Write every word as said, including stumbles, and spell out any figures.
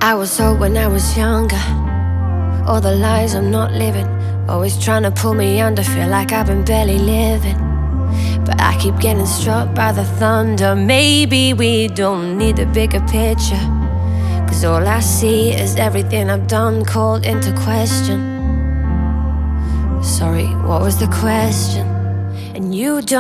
I was told when I was younger, all the lies I'm not living, always trying to pull me under, feel like I've been barely living. But I keep getting struck by the thunder. Maybe we don't need a bigger picture, 'cause all I see is everything I've done called into question. Sorry, what was the question? And you don't